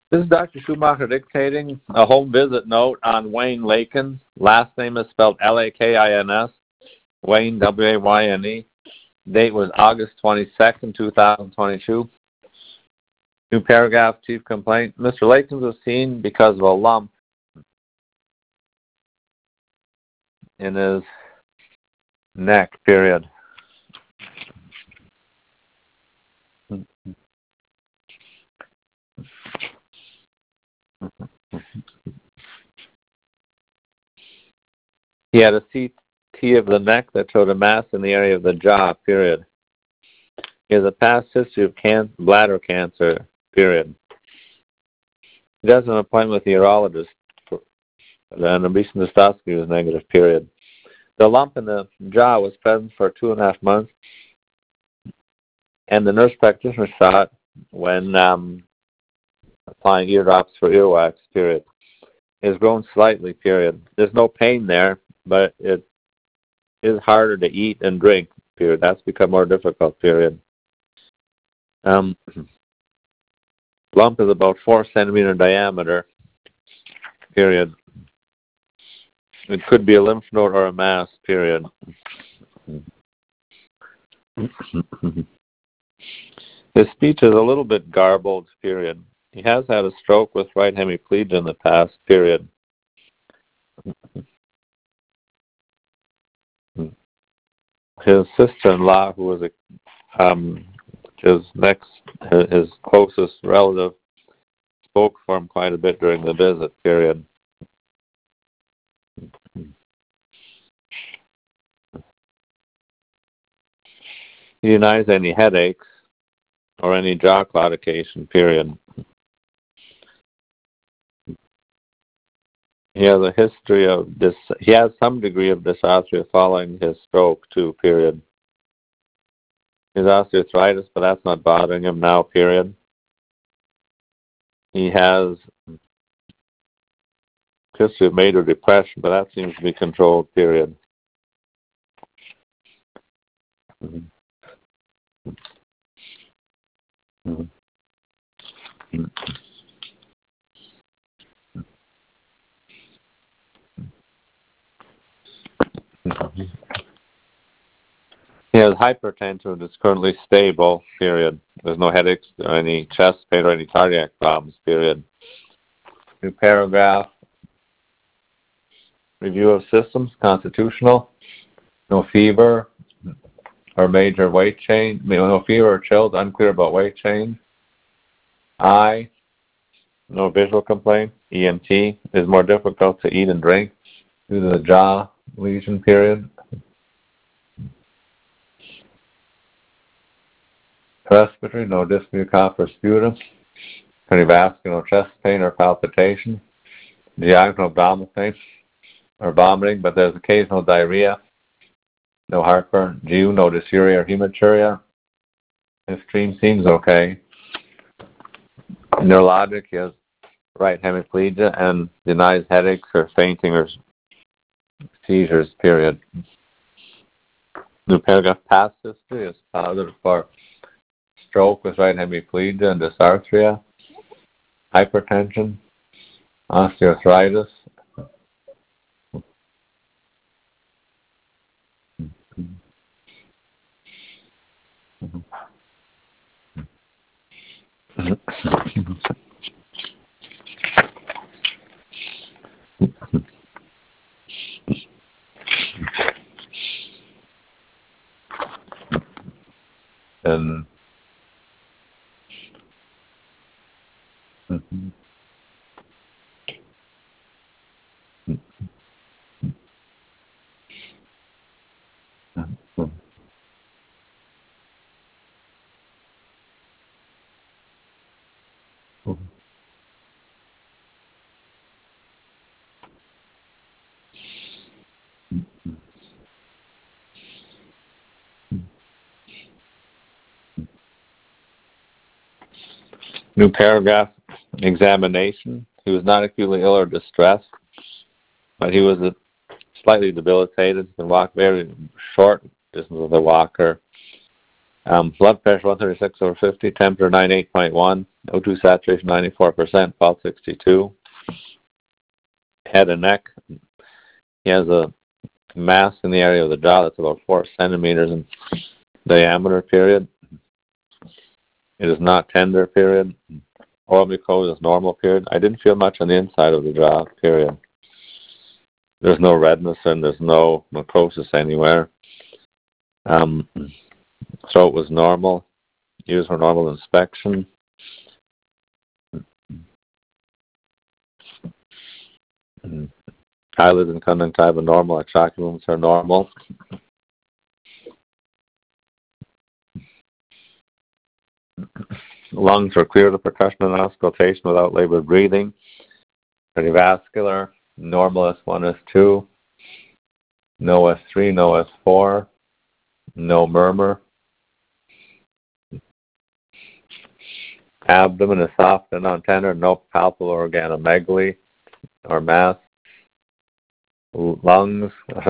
This is Dr. Schumacher dictating a home visit note on Wayne Lakins. Last name is spelled Lakins. Wayne, W-A-Y-N-E. Date was August 22nd, 2022. New paragraph, chief complaint. Mr. Lakins was seen because of a lump in his neck, period. He had a CT of the neck that showed a mass in the area of the jaw, period. He has a past history of bladder cancer, period. He does an appointment with the urologist, and a recent cystoscopy was negative, period. The lump in the jaw was present for 2.5 months, and the nurse practitioner saw it when applying eardrops for earwax, period. It has grown slightly, period. There's no pain there, but it is harder to eat and drink, period. That's become more difficult, period. Lump is about 4 centimeter diameter, period. It could be a lymph node or a mass, period. His speech is a little bit garbled, period. He has had a stroke with right hemiplegia in the past, period. His sister-in-law, who was his closest relative, spoke for him quite a bit during the visit, period. He denies any headaches or any jaw claudication, period. He has a history of this. He has some degree of dysarthria following his stroke, too, period. He has osteoarthritis, but that's not bothering him now, period. He has history of major depression, but that seems to be controlled, period. He has hypertension that's currently stable, period. There's no headaches or any chest pain or any cardiac problems, period. New paragraph. Review of systems, constitutional. No fever or major weight change. No fever or chills, unclear about weight change. Eye, no visual complaint. ENT is more difficult to eat and drink due to the jaw lesion, period. Respiratory, no dyspnea, cough, or sputum. Cardiovascular, no chest pain or palpitation. GI, no abdominal pain or vomiting, but there's occasional diarrhea. No heartburn. GU, no dysuria or hematuria. His stream seems okay. Neurologic, he has right hemiplegia and denies headaches or fainting or seizures, period. New paragraph, past history is positive for stroke with right hemiplegia and dysarthria, hypertension, osteoarthritis. And new paragraph, examination. He was not acutely ill or distressed, but he was slightly debilitated. He can walk very short distance with a walker. Blood pressure 136/50, temperature 98.1, O2 saturation 94%, pulse 62. Head and neck. He has a mass in the area of the jaw that's about 4 centimeters in diameter, period. It is not tender, period. Oral mucosa is normal, period. I didn't feel much on the inside of the jaw, period. There's no redness and there's no mucosis anywhere. Throat was normal. Used for normal inspection. Eyelids and conjunctiva normal. Exoculums are normal. Lungs were clear to percussion and auscultation without labored breathing. Cardiovascular, normal S1, S2. No S3, no S4. No murmur. Abdomen is soft and non-tender. No palpable organomegaly or mass. Lungs,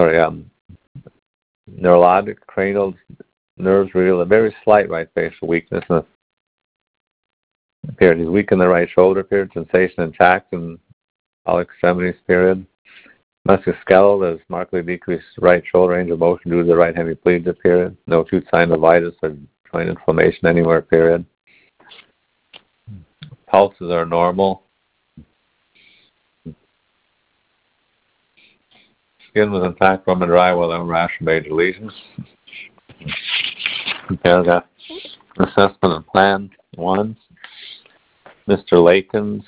neurologic cranial nerves reveal a very slight right facial weakness. Period. He's weak in the right shoulder, period. Sensation intact in all extremities, period. Musculoskeletal is markedly decreased right shoulder range of motion due to the right hemiplegia, period. No acute synovitis or joint inflammation anywhere, period. Pulses are normal. Skin was intact, warm and dry, without rash or major lesions. Paragraph assessment and plan 1. Mr. Lakins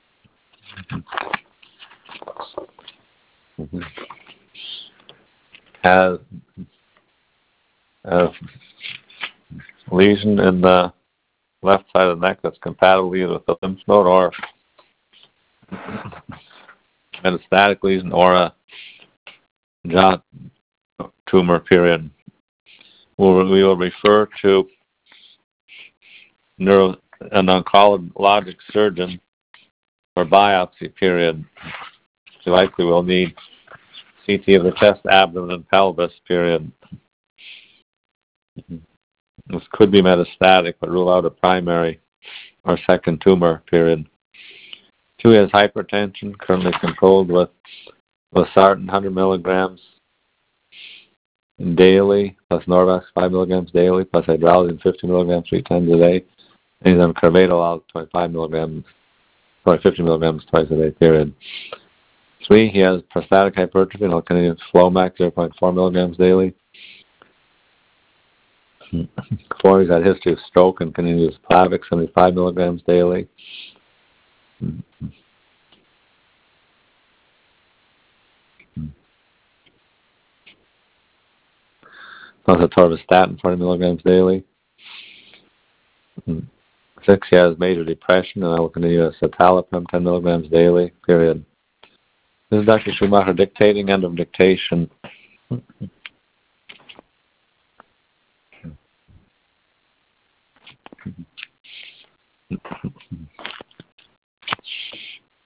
has a lesion in the left side of the neck that's compatible either with the lymph node or metastatic lesion or a jaw tumor, period. We will refer to an oncologic surgeon for biopsy, period. We likely will need CT of the chest, abdomen, and pelvis, period. This could be metastatic, but rule out a primary or second tumor, period. 2, he has hypertension, currently controlled with losartan 100 milligrams daily, plus Norvax 5 milligrams daily, plus hydralazine 50 milligrams 3 times a day. And he's on carvedilol 50 milligrams twice a day, period. 3, he has prostatic hypertrophy and continuous Flomax 0.4 milligrams daily. 4, he's had a history of stroke and continuous Plavix 75 milligrams daily. Plus atorvastatin 40 milligrams daily. 6, he has major depression, and I will continue citalopram 10 milligrams daily, period. This is Dr. Schumacher dictating, end of dictation.